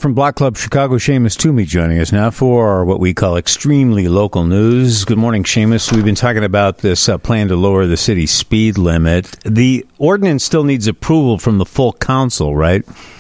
From Block Club Chicago, Seamus Toomey joining us now for what we call extremely local news. Good morning, Seamus. We've been talking about this plan to lower the city's speed limit. The ordinance still needs approval from the full council, right?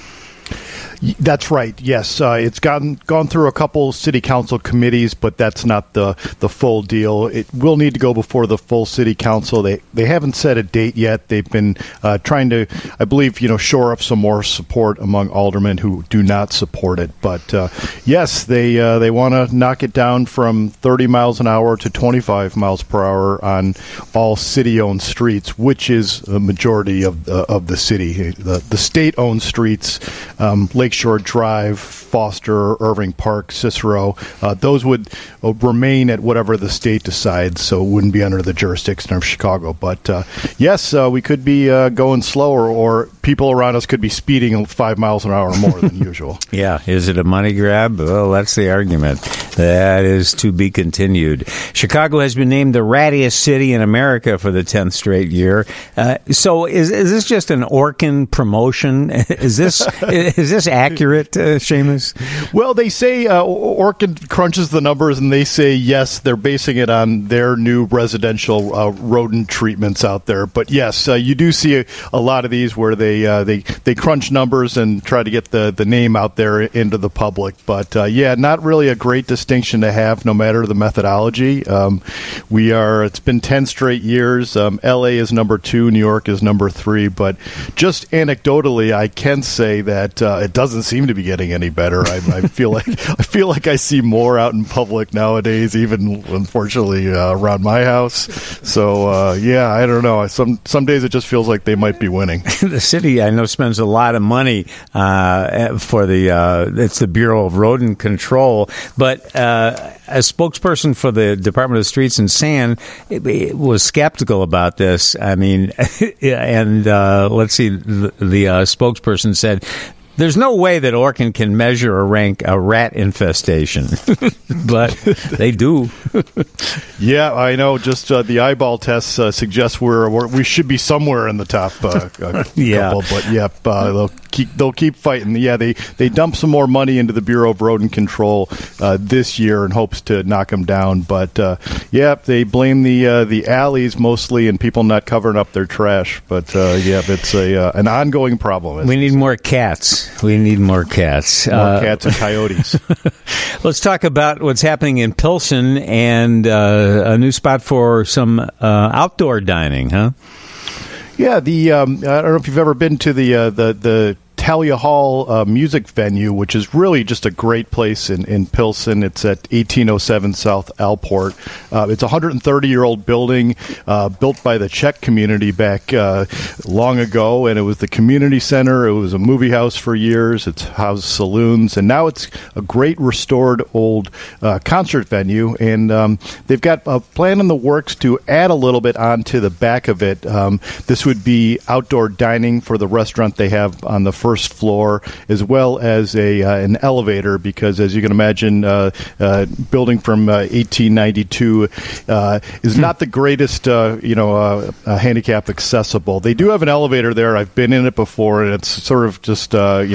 That's right. Yes, it's gone through a couple city council committees, but that's not the full deal. It will need to go before the full city council. They haven't set a date yet. They've been trying to, I believe, shore up some more support among aldermen who do not support it. But yes, they want to knock it down from 30 miles an hour to 25 miles per hour on all city-owned streets, which is a majority of the city. The state-owned streets, Lakeshore Drive, Foster, Irving Park, Cicero, those would remain at whatever the state decides, so it wouldn't be under the jurisdiction of Chicago. But yes, we could be going slower, or people around us could be speeding 5 miles an hour more than usual. Yeah, is it a money grab? Well, that's the argument. That is to be continued. Chicago has been named the rattiest city in America for the 10th straight year. So is this just an Orkin promotion? Is this accurate, Seamus? Well, they say Orkin crunches the numbers, and they say, yes, they're basing it on their new residential rodent treatments out there. But yes, you do see a lot of these where they crunch numbers and try to get the name out there into the public. But yeah, not really a great distinction to have, no matter the methodology. It's been 10 straight years. LA is number 2, New York is number 3. But just anecdotally, I can say that it doesn't seem to be getting any better. I feel like I see more out in public nowadays, even unfortunately around my house. So yeah, I don't know. Some days it just feels like they might be winning. The city, I know, spends a lot of money for it's the Bureau of Rodent Control, but a spokesperson for the Department of Streets and Sand was skeptical about this. I mean, and let's see, the spokesperson said, there's no way that Orkin can measure or rank a rat infestation, but they do. Yeah, I know. Just the eyeball tests suggest we should be somewhere in the top yeah. couple. But yep, they'll keep fighting. Yeah, they dump some more money into the Bureau of Rodent Control this year in hopes to knock them down. But yeah, they blame the alleys mostly and people not covering up their trash. But yeah, it's an ongoing problem. We need more cats. We need more cats. More cats and coyotes. Let's talk about what's happening in Pilsen and a new spot for some outdoor dining, huh? Yeah, I don't know if you've ever been to the Talia Hall music venue, which is really just a great place in Pilsen. It's at 1807 South Alport. It's a 130-year-old building built by the Czech community back long ago, and it was the community center. It was a movie house for years. It's housed saloons, and now it's a great restored old concert venue, and they've got a plan in the works to add a little bit onto the back of it. This would be outdoor dining for the restaurant they have on the first floor, as well as an elevator, because as you can imagine, building from 1892 is not the greatest handicap accessible. They do have an elevator there. I've been in it before, and it's sort of just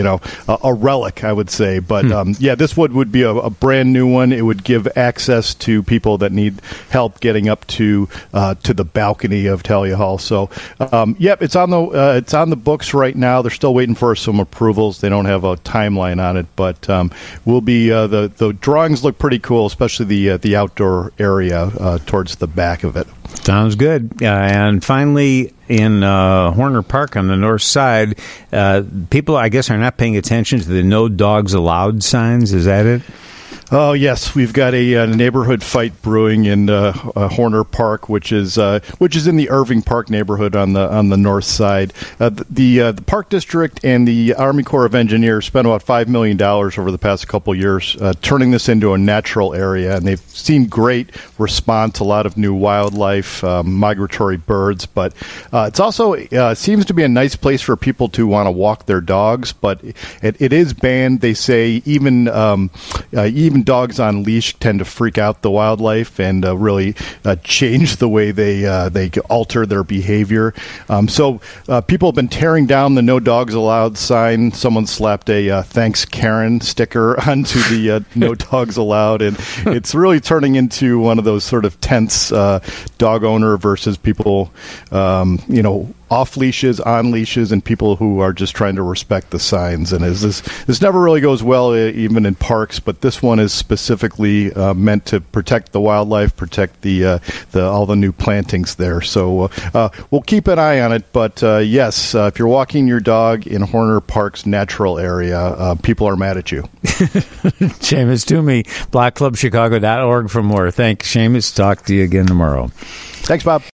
a relic, I would say. But yeah, this would be a brand new one. It would give access to people that need help getting up to the balcony of Talia Hall. So yep, it's on the books right now. They're still waiting for some approvals. They don't have a timeline on it, but will be the drawings look pretty cool, especially the outdoor area towards the back of it. Sounds good. And finally, in Horner Park on the north side, people, I guess, are not paying attention to the no dogs allowed signs. Is that it? Oh, yes. We've got a neighborhood fight brewing in Horner Park, which is in the Irving Park neighborhood on the north side. The Park District and the Army Corps of Engineers spent about $5 million over the past couple years turning this into a natural area, and they've seen great response, a lot of new wildlife, migratory birds, but it's also seems to be a nice place for people to want to walk their dogs, but it is banned, they say, even even dogs on leash tend to freak out the wildlife and really change the way they alter their behavior. So people have been tearing down the "No Dogs Allowed" sign. Someone slapped a "Thanks Karen" sticker onto the "No Dogs Allowed," and it's really turning into one of those sort of tense dog owner versus people, off leashes, on leashes, and people who are just trying to respect the signs. And this never really goes well, even in parks. But this one is specifically meant to protect the wildlife, protect the all the new plantings there. So we'll keep an eye on it. But yes, if you're walking your dog in Horner Park's natural area, people are mad at you. Seamus Toomey, blackclubchicago.org for more. Thanks, Seamus. Talk to you again tomorrow. Thanks, Bob.